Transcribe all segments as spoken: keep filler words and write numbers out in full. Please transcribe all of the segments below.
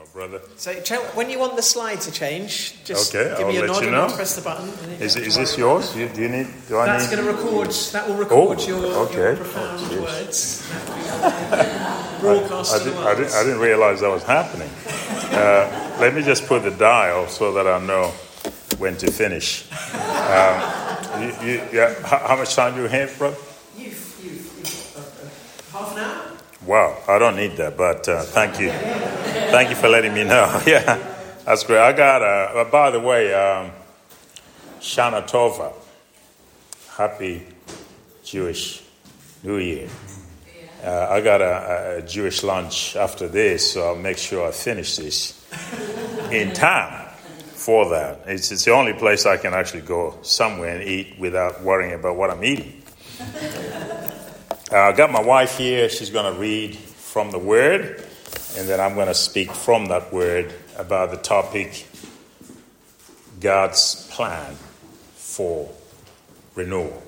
brother. So when you want the slide to change, just okay, give I'll me a let nod you and know. I'll press the button. Is, is this yours? Do you, do you need? Do I That's need? going to record. That will record Oh, your, okay. your profound Oh, words. Broadcast I, I, to the did, world. I, did, I didn't realize that was happening. Uh, let me just put the dial so that I know when to finish. Um, you, you, yeah, how, how much time do you have, brother? You've, you've, you've uh, uh, half an hour. Wow, I don't need that, but uh, thank you. Thank you for letting me know. Yeah, that's great. I got, uh, uh, by the way, um, Shana Tova. Happy Jewish New Year. Uh, I got a, a Jewish lunch after this, so I'll make sure I finish this in time for that. It's, it's the only place I can actually go somewhere and eat without worrying about what I'm eating. Uh, I got my wife here. She's going to read from the Word, and then I'm going to speak from that Word about the topic, God's plan for renewal.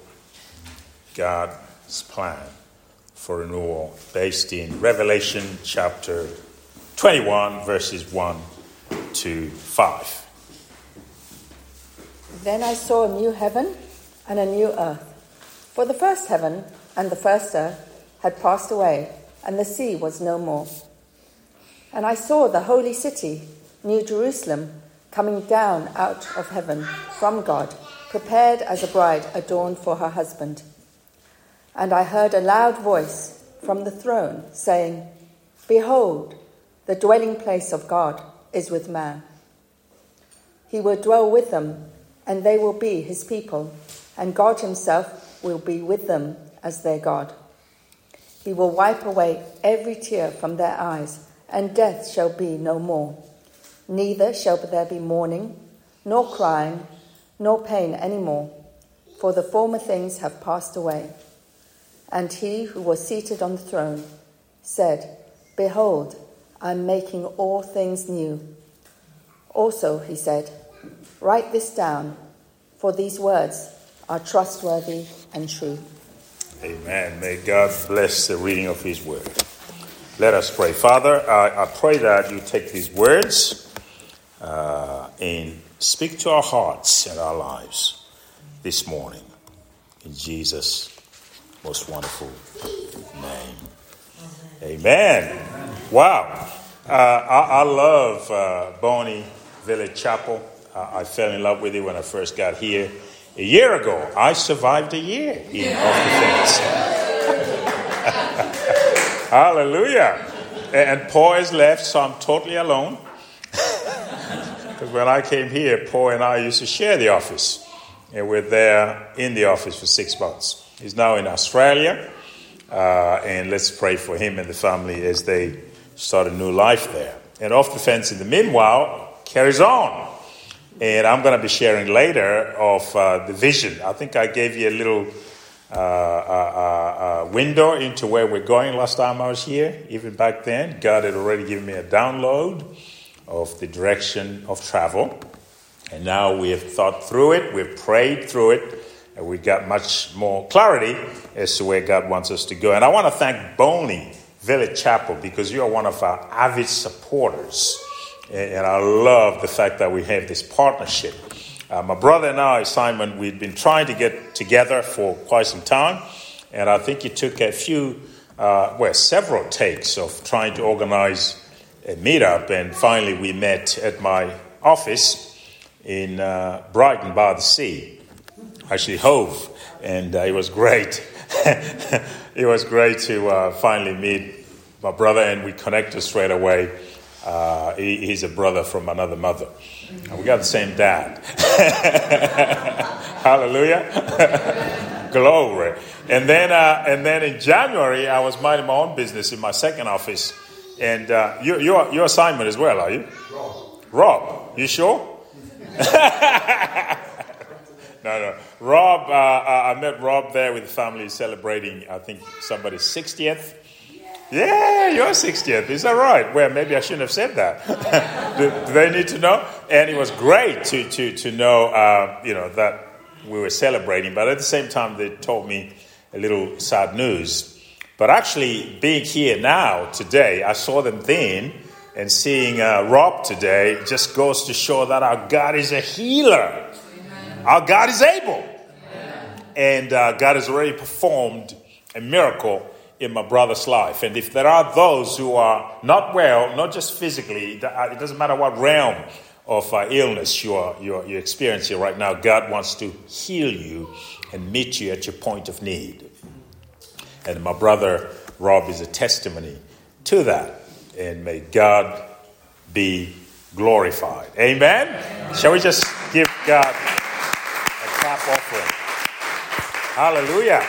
God's plan for renewal, based in Revelation chapter twenty-one, verses one to five. Then I saw a new heaven and a new earth. For the first heaven and the first earth had passed away, and the sea was no more. And I saw the holy city, New Jerusalem, coming down out of heaven from God, prepared as a bride adorned for her husband. And I heard a loud voice from the throne saying, "Behold, the dwelling place of God is with man. He will dwell with them, and they will be his people, and God himself will be with them as their God. He will wipe away every tear from their eyes, and death shall be no more. Neither shall there be mourning, nor crying, nor pain any more, for the former things have passed away." And he who was seated on the throne said, "Behold, I am making all things new." Also, he said, "Write this down, for these words are trustworthy and true." Amen. May God bless the reading of his word. Let us pray. Father, I, I pray that you take these words uh, and speak to our hearts and our lives this morning. In Jesus' most wonderful name. Amen. Wow. Uh, I, I love uh, Bonnie Village Chapel. Uh, I fell in love with it when I first got here. A year ago, I survived a year in Off the Fence. Hallelujah. And Paul has left, so I'm totally alone. Because when I came here, Paul and I used to share the office. And we're there in the office for six months. He's now in Australia. Uh, and let's pray for him and the family as they start a new life there. And Off the Fence, in the meanwhile, carries on. And I'm going to be sharing later of uh, the vision. I think I gave you a little uh, uh, uh, window into where we're going last time I was here. Even back then, God had already given me a download of the direction of travel. And now we have thought through it, we've prayed through it, and we got much more clarity as to where God wants us to go. And I want to thank Bonnie Village Chapel, because you are one of our avid supporters. And I love the fact that we have this partnership. Uh, my brother and I, Simon, we've been trying to get together for quite some time. And I think it took a few, uh, well, several takes of trying to organize a meetup. And finally we met at my office in uh, Brighton by the sea. Actually, Hove. And uh, it was great. It was great to uh, finally meet my brother, and we connected straight away. Uh, he, he's a brother from another mother. And we got the same dad. Hallelujah. Glory. And then uh, and then in January, I was minding my own business in my second office. And uh, you, you're, you're Simon as well, are you? Rob. Rob, you sure? No, no. Rob, uh, uh, I met Rob there with the family celebrating, I think, somebody's sixtieth. Yeah, your sixtieth. Is that right? Well, maybe I shouldn't have said that. do, do they need to know? And it was great to to to know, uh, you know, that we were celebrating. But at the same time, they told me a little sad news. But actually, being here now today, I saw them then and seeing uh, Rob today just goes to show that our God is a healer. Amen. Our God is able. Amen. And uh, God has already performed a miracle in my brother's life. And if there are those who are not well, not just physically, it doesn't matter what realm of uh, illness you are, you are you're experiencing right now, God wants to heal you and meet you at your point of need. And my brother Rob is a testimony to that. And may God be glorified. Amen? Amen. Shall we just give God a clap offering? Hallelujah.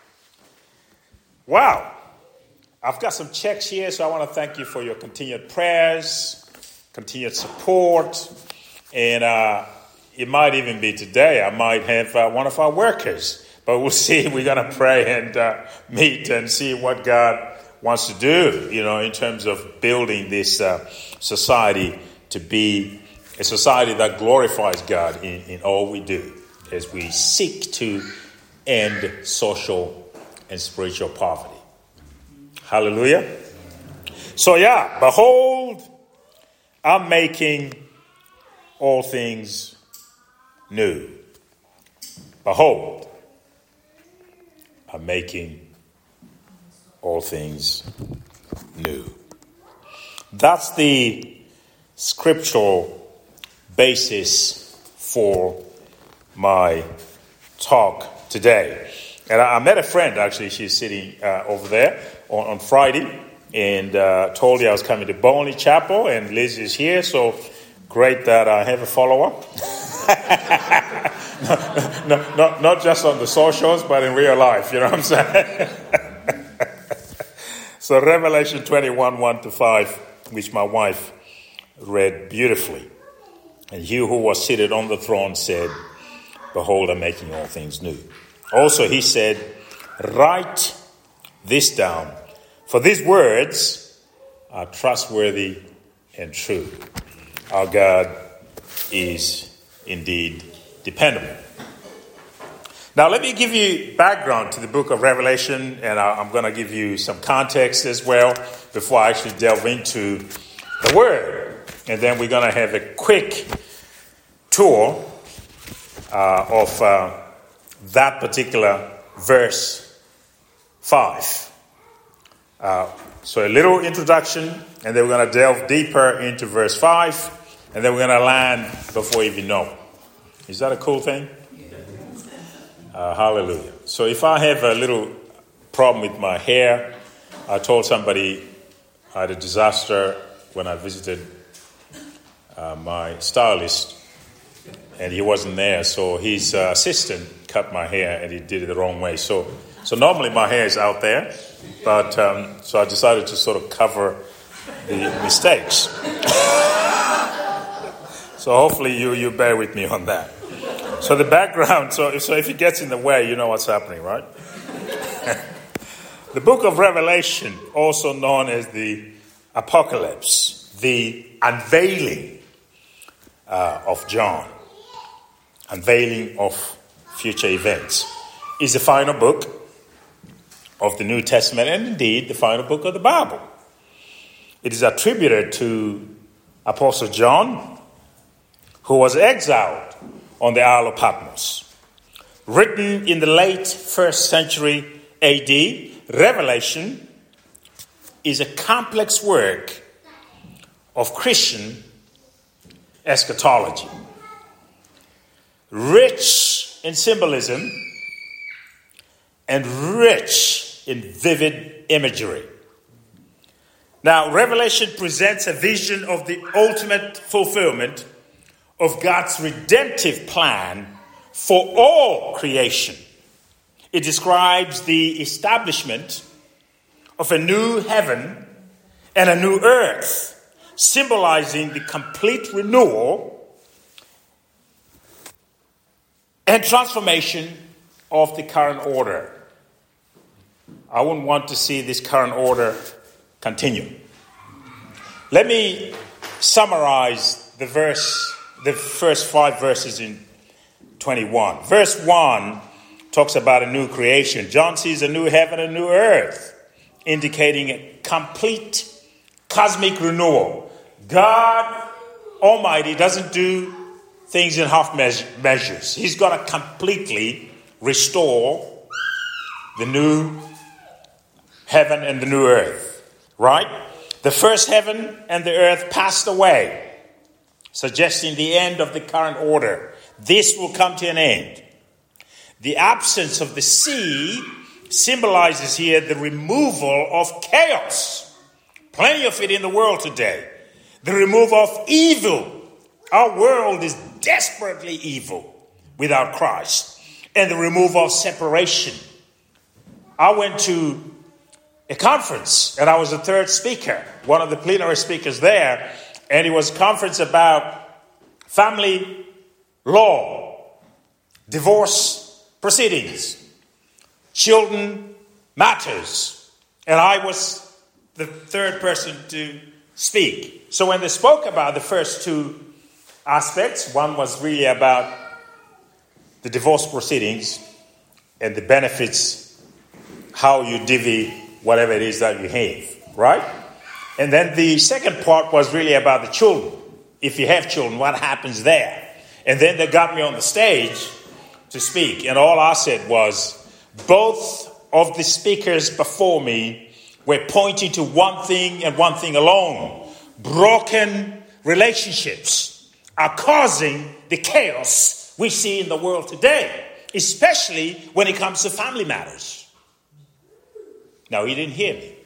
Wow. I've got some checks here, so I want to thank you for your continued prayers, continued support. And uh, it might even be today. I might have uh, one of our workers. But we'll see. We're going to pray and uh, meet and see what God wants to do, you know, in terms of building this uh, society to be a society that glorifies God in, in all we do as we seek to end social and spiritual poverty. Hallelujah. So yeah, behold, I'm making all things new. Behold, I'm making all things new. That's the scriptural basis for my talk today. And I, I met a friend, actually, she's sitting uh, over there on, on Friday, and uh, told you I was coming to Bowling Chapel, and Liz is here, so great that I have a follower. no, no, not, not just on the socials, but in real life, you know what I'm saying? So Revelation twenty-one, one to five, which my wife read beautifully. And he who was seated on the throne said, behold, I'm making all things new. Also he said, write this down, for these words are trustworthy and true. Our God is indeed dependable. Now, let me give you background to the book of Revelation, and I'm going to give you some context as well before I actually delve into the Word. And then we're going to have a quick tour uh, of uh, that particular verse five. Uh, so a little introduction, and then we're going to delve deeper into verse five, and then we're going to land before you even know. Is that a cool thing? Uh, hallelujah. So if I have a little problem with my hair, I told somebody I had a disaster when I visited uh, my stylist, and he wasn't there, so his uh, assistant cut my hair, and he did it the wrong way. So so normally my hair is out there, but um, so I decided to sort of cover the mistakes. So hopefully you, you bear with me on that. So the background, so, so if it gets in the way, you know what's happening, right? The book of Revelation, also known as the Apocalypse, the unveiling uh, of John, unveiling of future events, is the final book of the New Testament, and indeed the final book of the Bible. It is attributed to Apostle John, who was exiled on the Isle of Patmos. Written in the late first century A D, Revelation is a complex work of Christian eschatology, rich in symbolism and rich in vivid imagery. Now, Revelation presents a vision of the ultimate fulfillment of God's redemptive plan for all creation. It describes the establishment of a new heaven and a new earth, symbolizing the complete renewal and transformation of the current order. I wouldn't want to see this current order continue. Let me summarize the verse, the first five verses in twenty-one. Verse one talks about a new creation. John sees a new heaven and a new earth, indicating a complete cosmic renewal God Almighty doesn't do things in half measures. He's got to completely restore the new heaven and the new earth, right? The first heaven and the earth passed away, suggesting the end of the current order. This will come to an end. The absence of the sea symbolizes here the removal of chaos. Plenty of it in the world today. The removal of evil. Our world is desperately evil without Christ. And the removal of separation. I went to a conference and I was the third speaker, one of the plenary speakers there. And it was a conference about family law, divorce proceedings, children matters. And I was the third person to speak. So when they spoke about the first two aspects, one was really about the divorce proceedings and the benefits, how you divvy whatever it is that you have, right? And then the second part was really about the children. If you have children, what happens there? And then they got me on the stage to speak. And all I said was, both of the speakers before me were pointing to one thing and one thing alone. Broken relationships are causing the chaos we see in the world today, especially when it comes to family matters. Now, you didn't hear me.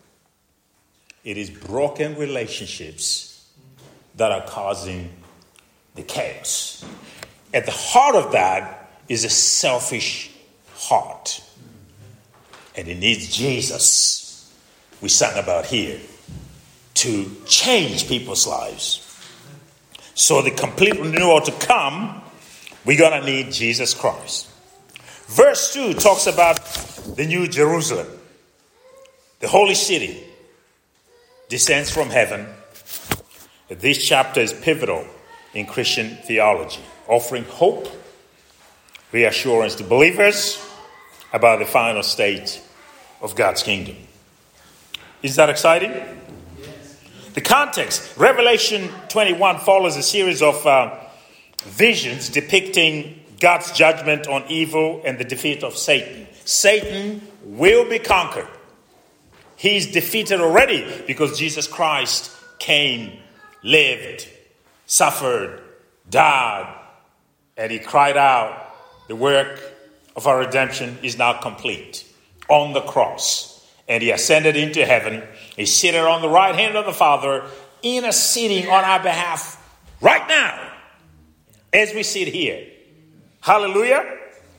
It is broken relationships that are causing the chaos. At the heart of that is a selfish heart. And it needs Jesus, we sang about here, to change people's lives. So the complete renewal to come, we're going to need Jesus Christ. Verse two talks about the New Jerusalem. The holy city descends from heaven. This chapter is pivotal in Christian theology, offering hope, reassurance to believers about the final state of God's kingdom. Is that exciting? Yes. The context, Revelation twenty-one follows a series of uh, visions depicting God's judgment on evil and the defeat of Satan. Satan will be conquered. He's defeated already because Jesus Christ came, lived, suffered, died, and he cried out, the work of our redemption is now complete on the cross. And he ascended into heaven. He's seated on the right hand of the Father, interceding on our behalf right now as we sit here. Hallelujah.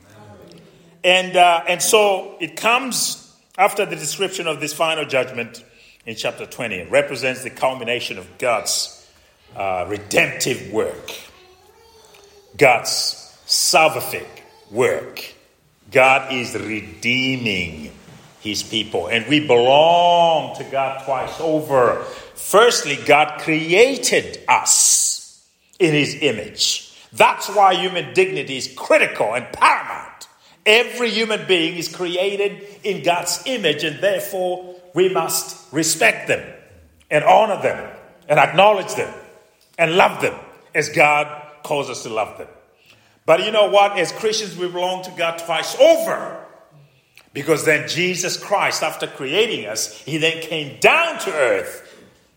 And, uh, and so it comes after the description of this final judgment in chapter twenty. It represents the culmination of God's uh, redemptive work. God's salvific work. God is redeeming his people. And we belong to God twice over. Firstly, God created us in his image. That's why human dignity is critical and paramount. Every human being is created in God's image, and therefore we must respect them and honor them and acknowledge them and love them as God calls us to love them. But you know what? As Christians, we belong to God twice over. Because then Jesus Christ, after creating us, he then came down to earth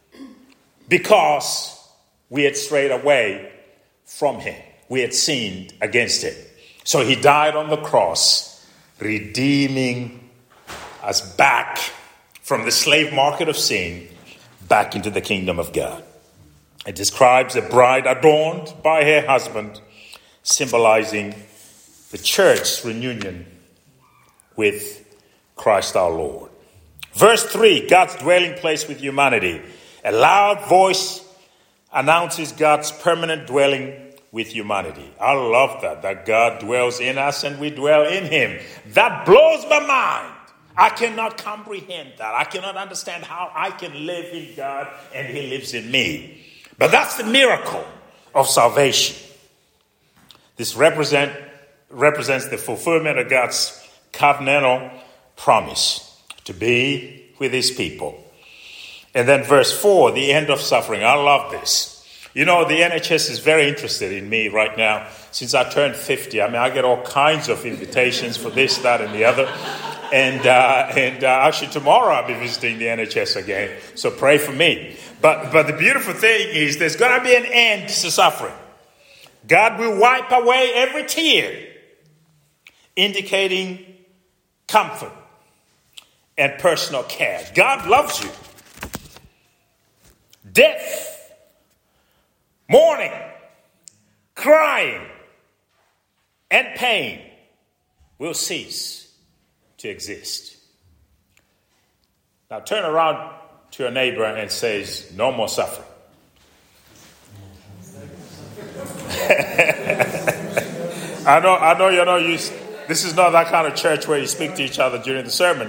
because we had strayed away from him. We had sinned against him. So he died on the cross, redeeming us back from the slave market of sin, back into the kingdom of God. It describes a bride adorned by her husband, symbolizing the church's reunion with Christ our Lord. Verse three, God's dwelling place with humanity. A loud voice announces God's permanent dwelling with humanity. I love that, that God dwells in us and we dwell in him. That blows my mind. I cannot comprehend that. I cannot understand how I can live in God and he lives in me. But that's the miracle of salvation. This represent, represents the fulfillment of God's covenantal promise to be with his people. And then verse four, the end of suffering. I love this. You know, the N H S is very interested in me right now. Since I turned fifty, I mean, I get all kinds of invitations for this, that, and the other. And uh, and uh, actually tomorrow I'll be visiting the N H S again. So pray for me. But, but the beautiful thing is there's going to be an end to suffering. God will wipe away every tear, indicating comfort and personal care. God loves you. Death, mourning, crying, and pain will cease to exist. Now turn around to your neighbor and says, no more suffering. I know, I know you're not used. This is not that kind of church where you speak to each other during the sermon.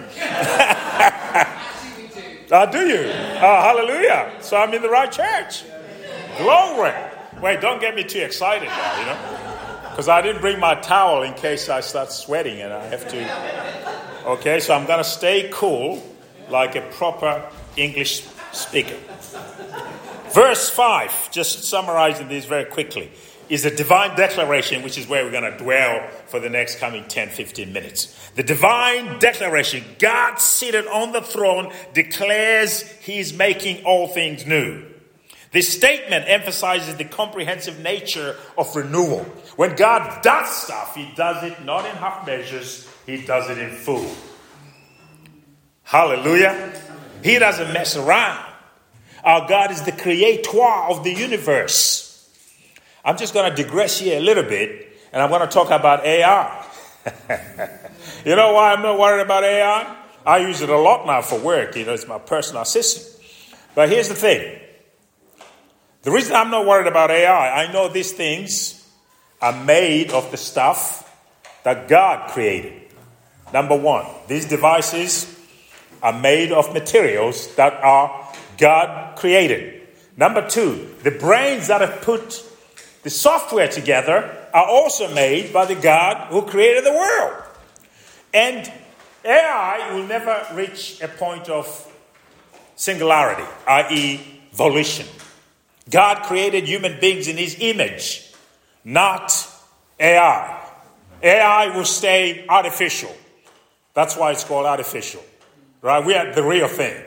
Oh, do you? Oh, hallelujah. So I'm in the right church. Glory. Wait, don't get me too excited now, you know. Because I didn't bring my towel in case I start sweating and I have to. Okay, so I'm going to stay cool like a proper English speaker. Verse five, just summarizing this very quickly, is a divine declaration, which is where we're going to dwell for the next coming ten, fifteen minutes. The divine declaration, God seated on the throne declares he's making all things new. This statement emphasizes the comprehensive nature of renewal. When God does stuff, he does it not in half measures, he does it in full. Hallelujah. He doesn't mess around. Our God is the creator of the universe. I'm just going to digress here a little bit, and I'm going to talk about A I. You know why I'm not worried about A I? I use it a lot now for work. You know, it's my personal assistant. But here's the thing. The reason I'm not worried about A I, I know these things are made of the stuff that God created. Number one, these devices are made of materials that are God created. Number two, the brains that have put the software together are also made by the God who created the world. And A I will never reach a point of singularity, that is volition. God created human beings in his image, not A I. A I will stay artificial. That's why it's called artificial. Right? We are the real thing.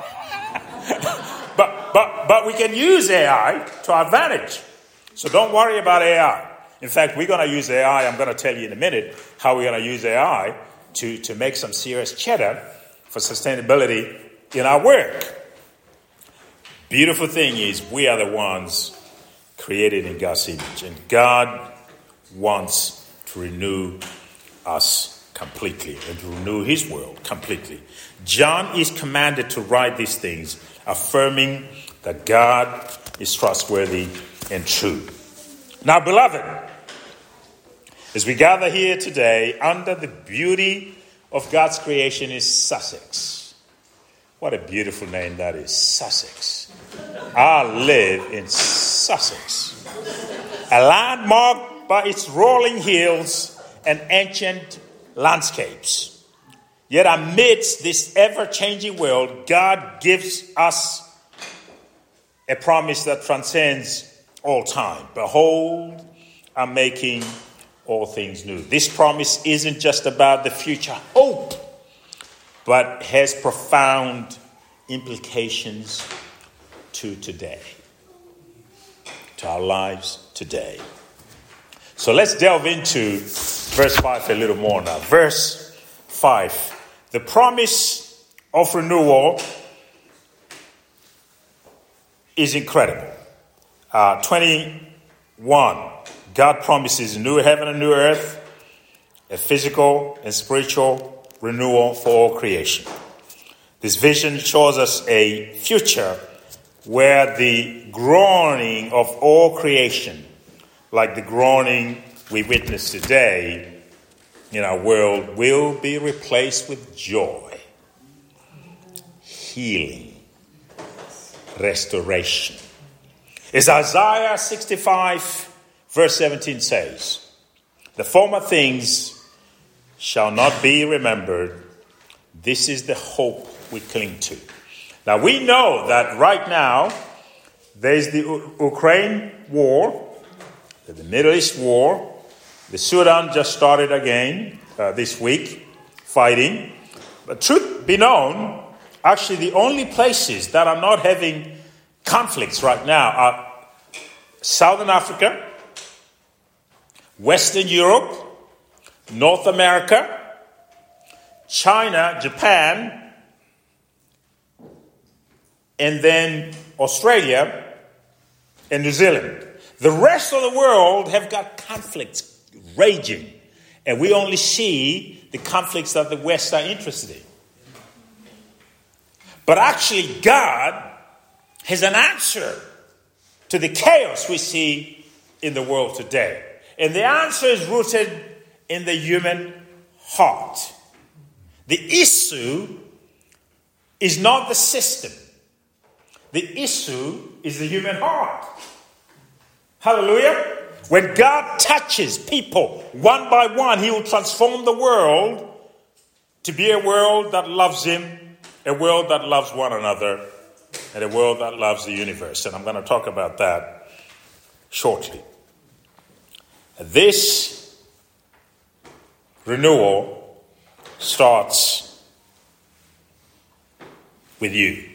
but, but, but we can use A I to our advantage. So don't worry about A I. In fact, we're going to use A I. I'm going to tell you in a minute how we're going to use A I to, to make some serious cheddar for sustainability in our work. Beautiful thing is we are the ones created in God's image. And God wants to renew us completely and to renew his world completely. John is commanded to write these things, affirming that God is trustworthy and true. Now, beloved, as we gather here today under the beauty of God's creation is Sussex. What a beautiful name that is, Sussex. I live in Sussex, a land marked by its rolling hills and ancient landscapes. Yet amidst this ever-changing world, God gives us a promise that transcends all time. Behold, I'm making all things new. This promise isn't just about the future hope, but has profound implications to today, to our lives today. So let's delve into verse five a little more now. Verse five. The promise of renewal is incredible. Uh, twenty-one. God promises a new heaven and new earth, a physical and spiritual renewal for all creation. This vision shows us a future where the groaning of all creation, like the groaning we witness today in our world, will be replaced with joy, healing, restoration. As Isaiah sixty-five verse seventeen says, the former things shall not be remembered. This is the hope we cling to. Now, we know that right now, there's the U- Ukraine war, the Middle East war. The Sudan just started again uh, this week, fighting. But truth be known, actually the only places that are not having conflicts right now are Southern Africa, Western Europe, North America, China, Japan, and then Australia and New Zealand. The rest of the world have got conflicts raging, and we only see the conflicts that the West are interested in. But actually, God has an answer to the chaos we see in the world today. And the answer is rooted in the human heart. The issue is not the system. The issue is the human heart. Hallelujah. When God touches people one by one, he will transform the world to be a world that loves him, a world that loves one another, and a world that loves the universe. And I'm going to talk about that shortly. This renewal starts with you.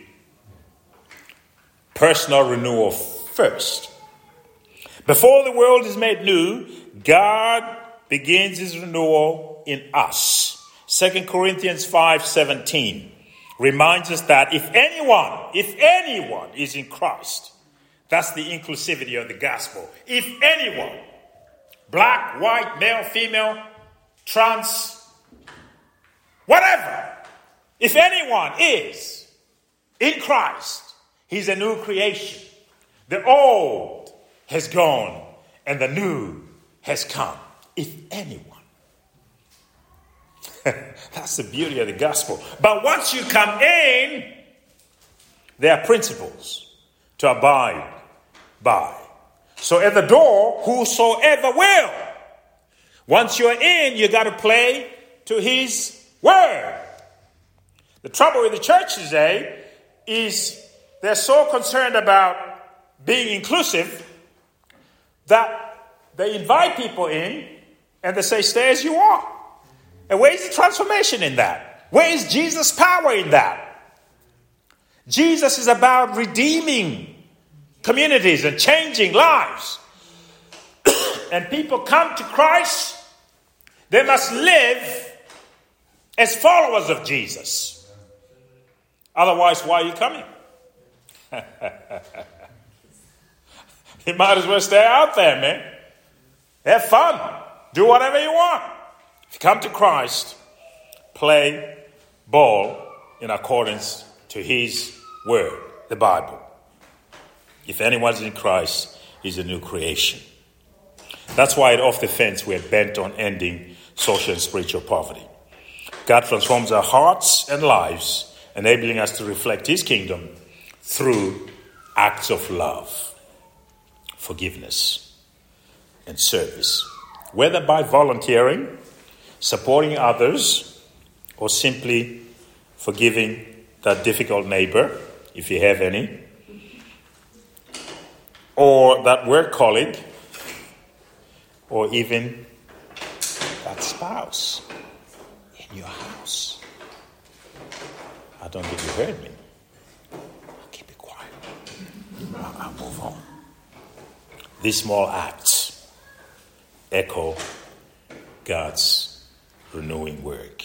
Personal renewal first. Before the world is made new, God begins his renewal in us. Second Corinthians five seventeen reminds us that if anyone, if anyone is in Christ, that's the inclusivity of the gospel. If anyone, black, white, male, female, trans, whatever, if anyone is in Christ, he's a new creation. The old has gone and the new has come. If anyone. That's the beauty of the gospel. But once you come in, there are principles to abide by. So at the door, whosoever will. Once you're in, you got to play to his word. The trouble with the church today is they're so concerned about being inclusive that they invite people in and they say, stay as you are. And where is the transformation in that? Where is Jesus' power in that? Jesus is about redeeming communities and changing lives. And people come to Christ, they must live as followers of Jesus. Otherwise, why are you coming? You might as well stay out there, man. Have fun. Do whatever you want. If you come to Christ, play ball in accordance to his word, the Bible. If anyone's in Christ, he's a new creation. That's why at Off the Fence we're bent on ending social and spiritual poverty. God transforms our hearts and lives, enabling us to reflect his kingdom through acts of love, forgiveness, and service. Whether by volunteering, supporting others, or simply forgiving that difficult neighbor, if you have any, or that work colleague, or even that spouse in your house. I don't think you heard me. I'll keep it quiet. I'll, I'll move on. These small acts echo God's renewing work.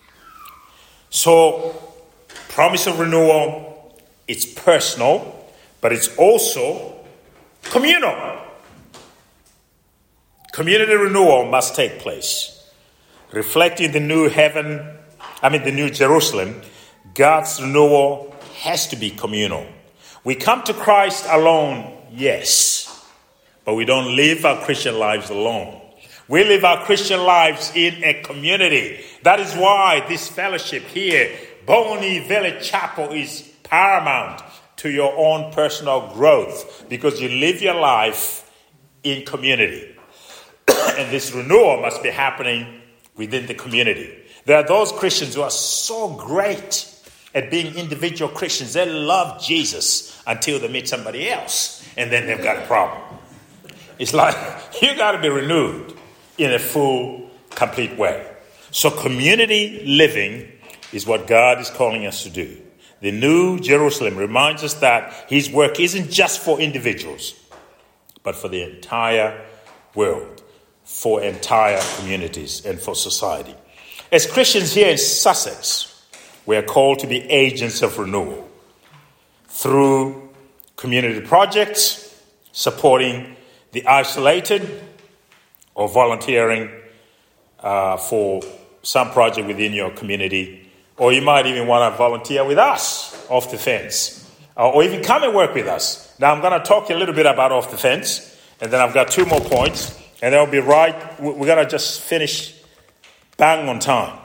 So, promise of renewal, it's personal, but it's also communal. Community renewal must take place. Reflecting the new heaven, I mean the new Jerusalem, God's renewal has to be communal. We come to Christ alone, yes, but we don't live our Christian lives alone. We live our Christian lives in a community. That is why this fellowship here, Bonnie Village Chapel, is paramount to your own personal growth because you live your life in community. And this renewal must be happening within the community. There are those Christians who are so great, at being individual Christians. They love Jesus until they meet somebody else, and then they've got a problem. It's like you got to be renewed in a full, complete way. So community living is what God is calling us to do. The New Jerusalem reminds us that his work isn't just for individuals, but for the entire world, for entire communities, and for society. As Christians here in Sussex, we are called to be agents of renewal through community projects, supporting the isolated, or volunteering uh, for some project within your community. Or you might even want to volunteer with us off the fence, uh, or even come and work with us. Now I'm going to talk a little bit about off the fence, and then I've got two more points, and then we'll be right. We're going to just finish bang on time,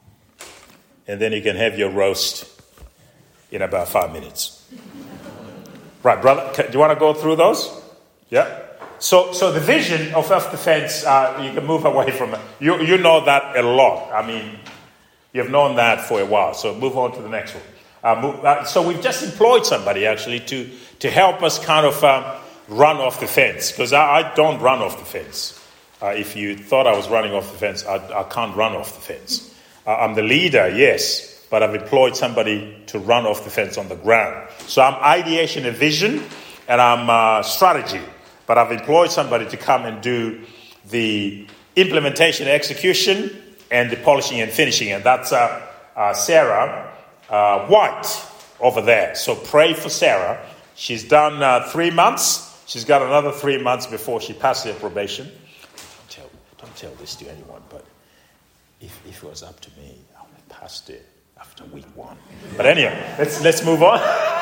and then you can have your roast in about five minutes. Right, brother, do you want to go through those? Yeah. So, so the vision of off the fence, uh, you can move away from it. You, you know that a lot. I mean, you've known that for a while. So move on to the next one. Uh, move, uh, so we've just employed somebody actually to to help us kind of um, run off the fence, because I, I don't run off the fence. Uh, if you thought I was running off the fence, I, I can't run off the fence. Uh, I'm the leader, yes, but I've employed somebody to run off the fence on the ground. So I'm ideation and vision, and I'm uh, strategy. But I've employed somebody to come and do the implementation and execution and the polishing and finishing. And that's uh, uh, Sarah uh, White over there. So pray for Sarah. She's done uh, three months. She's got another three months before she passes her probation. Don't tell, don't tell this to anyone, but if, if it was up to me, I would have passed it after week one. But anyway, let's, let's move on.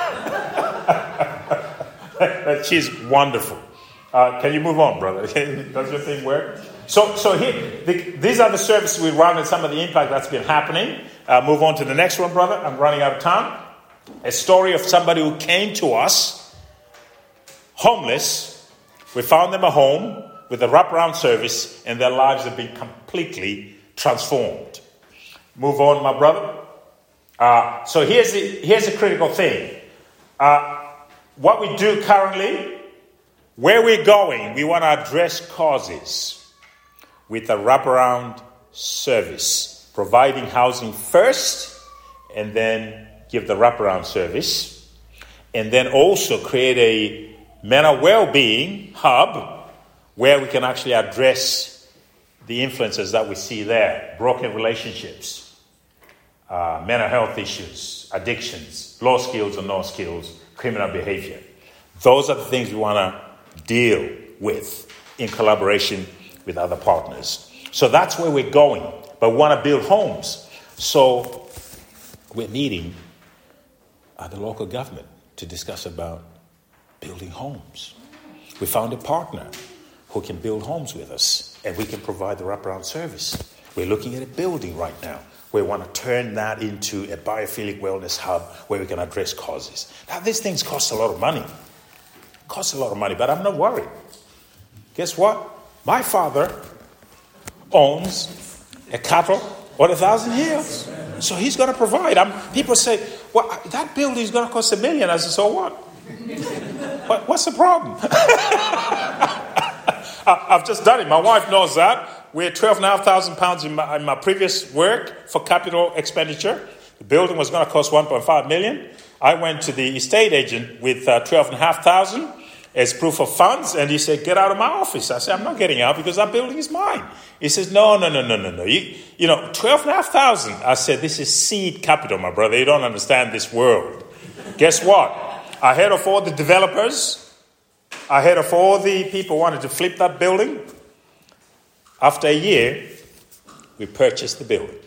She's wonderful. Uh, can you move on, brother? Does your thing work? So, so here, the, these are the services we run and some of the impact that's been happening. Uh, move on to the next one, brother. I'm running out of time. A story of somebody who came to us, homeless. We found them a home with a wraparound service, and their lives have been completely transformed. Move on, my brother. Uh, so here's the, here's the critical thing. Uh, what we do currently, where we're going, we want to address causes with a wraparound service, providing housing first, and then give the wraparound service, and then also create a mental well-being hub where we can actually address the influences that we see there: broken relationships, uh, mental health issues, addictions, low skills or no skills, criminal behavior. Those are the things we want to deal with in collaboration with other partners. So that's where we're going. But we want to build homes. So we're meeting at the local government to discuss about building homes. We found a partner who can build homes with us, and we can provide the wraparound service. We're looking at a building right now. We want to turn that into a biophilic wellness hub where we can address causes. Now, these things cost a lot of money. Costs a lot of money, but I'm not worried. Guess what? My father owns a cattle on a thousand hills. So he's going to provide. I'm, people say, well, that building is going to cost a million. I said, so what? what what's the problem? I've just done it. My wife knows that. We're twelve thousand five hundred pounds in my, in my previous work for capital expenditure. The building was going to cost one point five million. I went to the estate agent with uh, twelve thousand five hundred as proof of funds, and he said, get out of my office. I said, I'm not getting out because that building is mine. He says, no, no, no, no, no, no. You, you know, twelve thousand five hundred. I said, this is seed capital, my brother. You don't understand this world. Guess what? Ahead of all the developers, ahead of all the people who wanted to flip that building, after a year, we purchased the building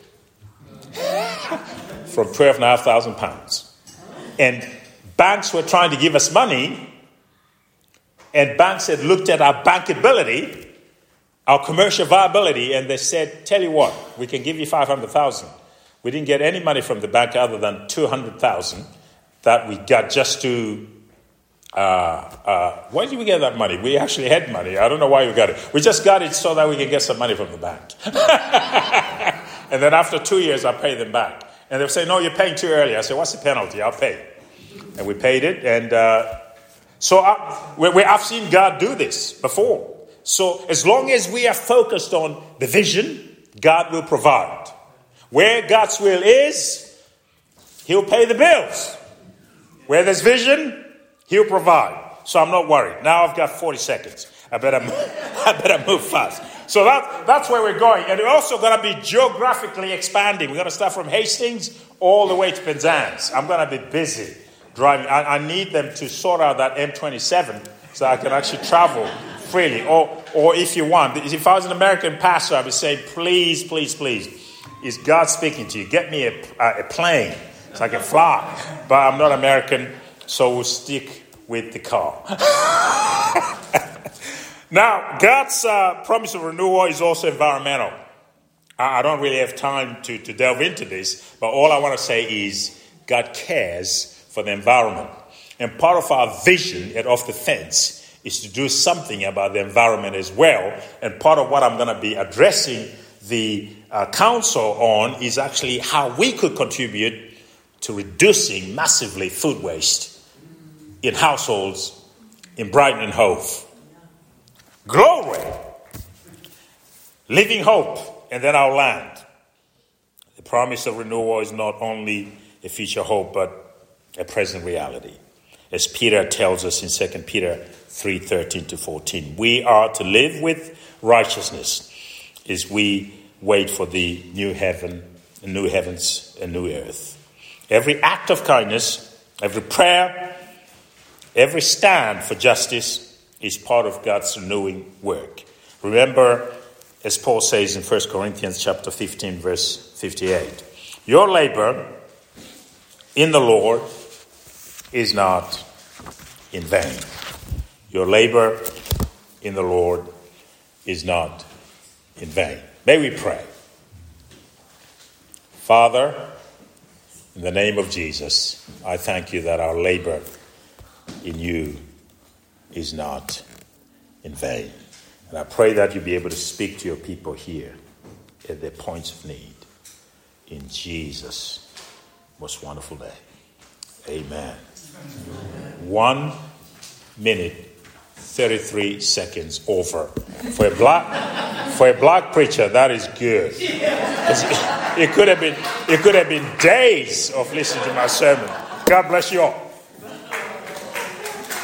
from twelve thousand five hundred pounds. And banks were trying to give us money, and banks had looked at our bankability, our commercial viability, and they said, tell you what, we can give you five hundred thousand. We didn't get any money from the bank other than two hundred thousand that we got just to, uh, uh, why did we get that money? We actually had money. I don't know why we got it. We just got it so that we can get some money from the bank. And then after two years, I paid them back. And they'll say, no, you're paying too early. I said, what's the penalty? I'll pay. And we paid it. And uh, so I, we, we, I've seen God do this before. So as long as we are focused on the vision, God will provide. Where God's will is, he'll pay the bills. Where there's vision, he'll provide. So I'm not worried. Now I've got forty seconds. I better, I better move fast. So that, that's where we're going. And we're also going to be geographically expanding. We're going to start from Hastings all the way to Penzance. I'm going to be busy driving. I, I need them to sort out that M twenty-seven so I can actually travel freely. Or, or if you want, if I was an American pastor, I would say, please, please, please, is God speaking to you? Get me a, a plane so I can fly. But I'm not American, so we'll stick with the car. Now, God's uh, promise of renewal is also environmental. I, I don't really have time to, to delve into this, but all I want to say is God cares for the environment. And part of our vision at Off the Fence is to do something about the environment as well. And part of what I'm going to be addressing the uh, council on is actually how we could contribute to reducing massively food waste in households in Brighton and Hove. Glory! Living hope, and then our land. The promise of renewal is not only a future hope, but a present reality. As Peter tells us in Second Peter three thirteen to fourteen, we are to live with righteousness as we wait for the new heaven, new heavens, and new earth. Every act of kindness, every prayer, every stand for justice is part of God's renewing work. Remember, as Paul says in First Corinthians chapter fifteen, verse fifty-eight, your labor in the Lord is not in vain. Your labor in the Lord is not in vain. May we pray. Father, in the name of Jesus, I thank you that our labor in you is not in vain. And I pray that you'll be able to speak to your people here at their points of need. In Jesus' most wonderful name. Amen. One minute, thirty-three seconds over. For a black, for a black preacher, that is good. It could have been, it could have been days of listening to my sermon. God bless you all.